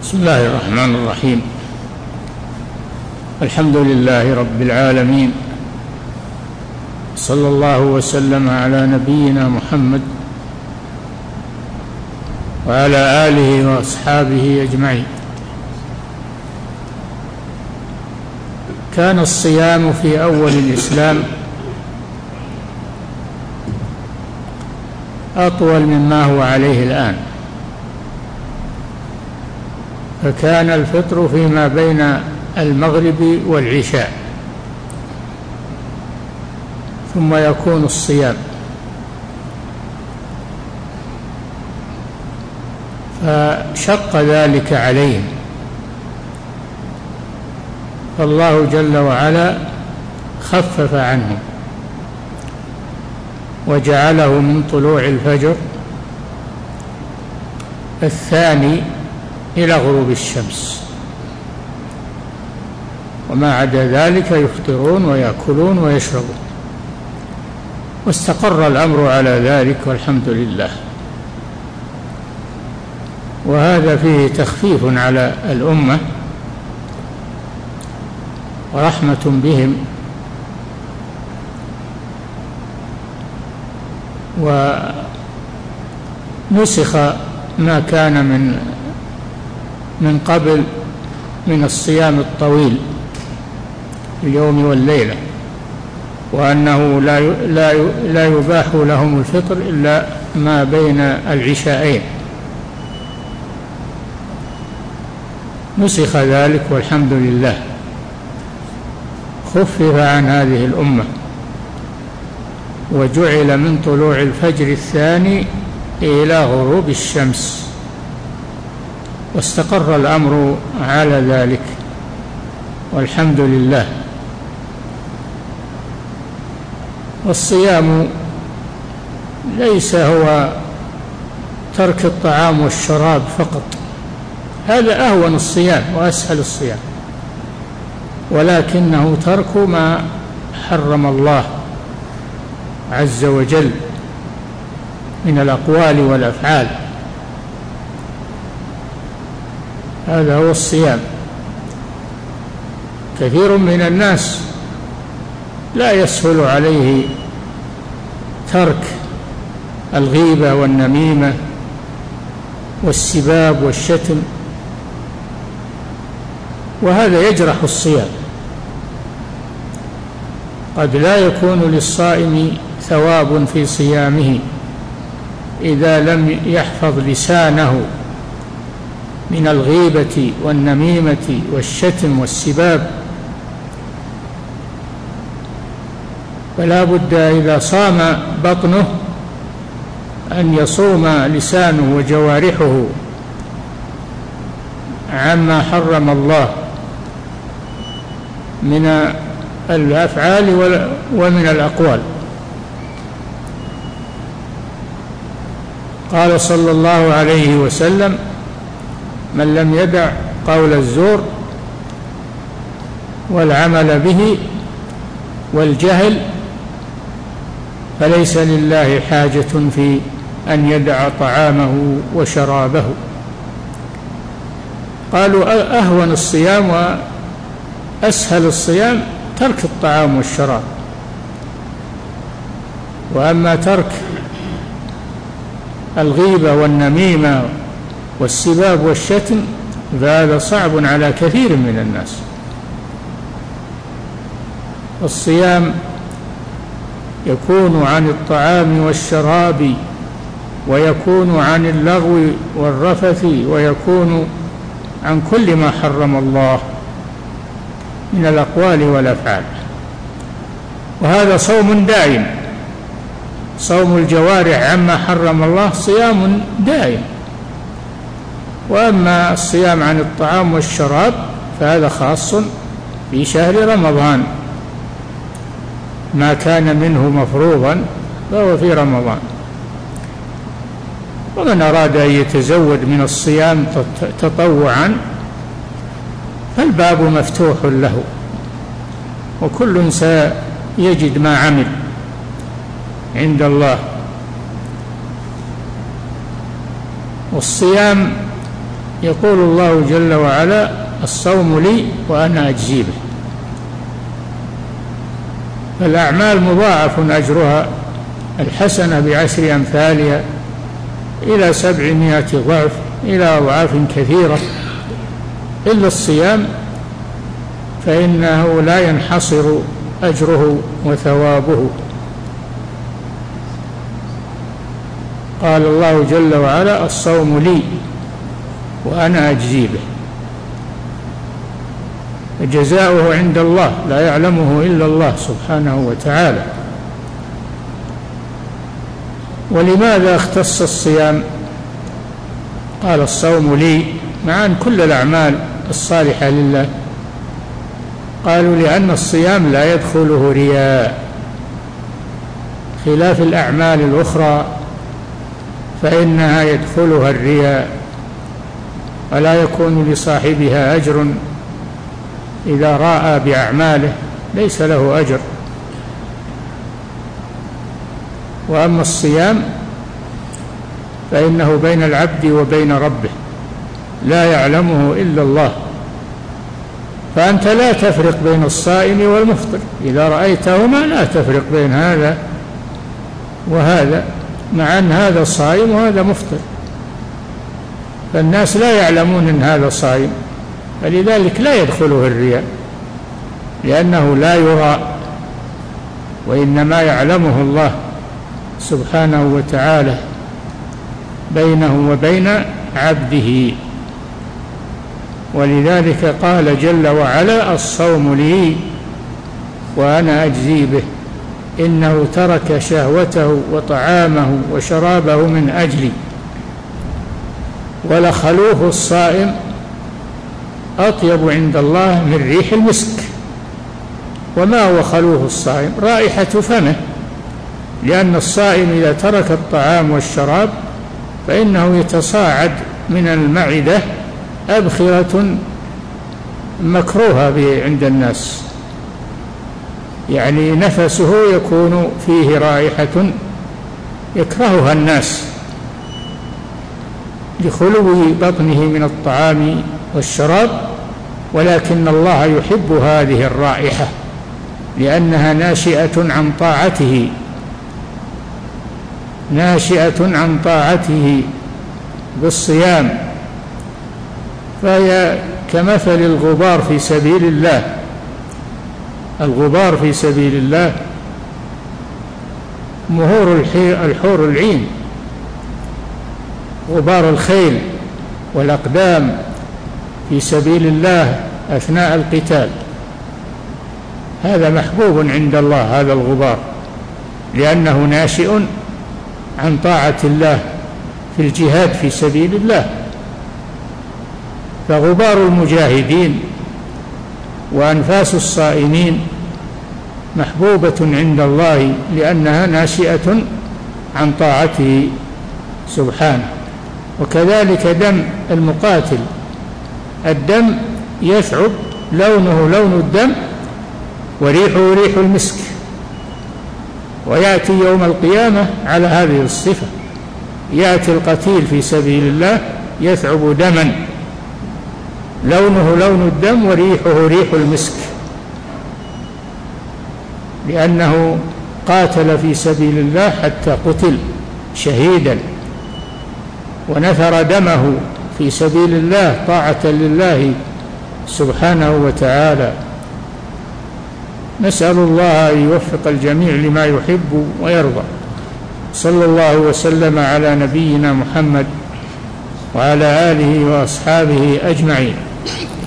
بسم الله الرحمن الرحيم. الحمد لله رب العالمين، صلى الله وسلم على نبينا محمد وعلى آله وأصحابه أجمعين. كان الصيام في أول الإسلام أطول مما هو عليه الآن، فكان الفطر فيما بين المغرب والعشاء، ثم يكون الصيام، فشق ذلك عليهم، فالله جل وعلا خفف عنهم وجعله من طلوع الفجر الثاني إلى غروب الشمس، وما عدا ذلك يفطرون ويأكلون ويشربون، واستقر الأمر على ذلك والحمد لله. وهذا فيه تخفيف على الأمة ورحمة بهم، ونسخ ما كان من قبل من الصيام الطويل اليوم والليلة، وأنه لا يباح لهم الفطر إلا ما بين العشاءين، نسخ ذلك والحمد لله، خفف عن هذه الأمة، وجعل من طلوع الفجر الثاني إلى غروب الشمس، واستقر الأمر على ذلك والحمد لله. والصيام ليس هو ترك الطعام والشراب فقط، هذا أهون الصيام وأسهل الصيام، ولكنه ترك ما حرم الله عز وجل من الأقوال والأفعال، هذا هو الصيام. كثير من الناس لا يسهل عليه ترك الغيبة والنميمة والسباب والشتم، وهذا يجرح الصيام. قد لا يكون للصائم ثواب في صيامه إذا لم يحفظ لسانه من الغيبة والنميمة والشتم والسباب، فلا بد إذا صام بطنه أن يصوم لسانه وجوارحه عما حرم الله من الأفعال ومن الأقوال. قال صلى الله عليه وسلم: من لم يدع قول الزور والعمل به والجهل فليس لله حاجة في أن يدع طعامه وشرابه. قالوا أهون الصيام وأسهل الصيام ترك الطعام والشراب، وأما ترك الغيبة والنميمة والسباب والشتم فهذا صعب على كثير من الناس. الصيام يكون عن الطعام والشراب، ويكون عن اللغو والرفث، ويكون عن كل ما حرم الله من الأقوال والأفعال، وهذا صوم دائم. صوم الجوارح عما حرم الله صيام دائم، وأما الصيام عن الطعام والشراب فهذا خاص في شهر رمضان، ما كان منه مفروضا فهو في رمضان. ومن أراد أن يتزود من الصيام تطوعا فالباب مفتوح له، وكل سيجد ما عمل عند الله. والصيام يقول الله جل وعلا: الصوم لي وأنا أجزي به. فالأعمال مضاعف أجرها، الحسنة بعشر أمثالها إلى 700 ضعف، إلى أضعاف كثيرة، إلا الصيام فإنه لا ينحصر أجره وثوابه. قال الله جل وعلا: الصوم لي وأنا أجزي به. جزاؤه عند الله لا يعلمه إلا الله سبحانه وتعالى. ولماذا اختص الصيام؟ قال: الصوم لي، مع أن كل الأعمال الصالحة لله. قالوا: لأن الصيام لا يدخله رياء، خلاف الأعمال الأخرى فإنها يدخلها الرياء، ولا يكون لصاحبها أجر إذا راء بأعماله، ليس له أجر. وأما الصيام فإنه بين العبد وبين ربه، لا يعلمه إلا الله، فأنت لا تفرق بين الصائم والمفطر، إذا رأيتهما لا تفرق بين هذا وهذا، مع أن هذا صائم وهذا مفطر، فالناس لا يعلمون أن هذا صائم، فلذلك لا يدخله الرياء، لأنه لا يرى، وإنما يعلمه الله سبحانه وتعالى بينه وبين عبده. ولذلك قال جل وعلا: الصوم لي وأنا أجزي به، إنه ترك شهوته وطعامه وشرابه من أجلي، ولخلوف الصائم أطيب عند الله من ريح المسك. وما هو خلوف الصائم؟ رائحة فمه، لأن الصائم إذا ترك الطعام والشراب فإنه يتصاعد من المعدة أبخرة مكروهة عند الناس، يعني نفسه يكون فيه رائحة يكرهها الناس لخلو بطنه من الطعام والشراب، ولكن الله يحب هذه الرائحة لأنها ناشئة عن طاعته، ناشئة عن طاعته بالصيام، فهي كمثل الغبار في سبيل الله. الغبار في سبيل الله مهور الحور العين، غبار الخيل والأقدام في سبيل الله أثناء القتال، هذا محبوب عند الله، هذا الغبار، لأنه ناشئ عن طاعة الله في الجهاد في سبيل الله. فغبار المجاهدين وأنفاس الصائمين محبوبة عند الله، لأنها ناشئة عن طاعته سبحانه. وكذلك دم المقاتل، الدم يثعب، لونه لون الدم وريحه ريح المسك، ويأتي يوم القيامة على هذه الصفة، يأتي القتيل في سبيل الله يثعب دما لونه لون الدم وريحه ريح المسك، لأنه قاتل في سبيل الله حتى قتل شهيدا ونثر دمه في سبيل الله طاعة لله سبحانه وتعالى. نسأل الله أن يوفق الجميع لما يحب ويرضى. صلى الله وسلم على نبينا محمد وعلى آله وأصحابه أجمعين.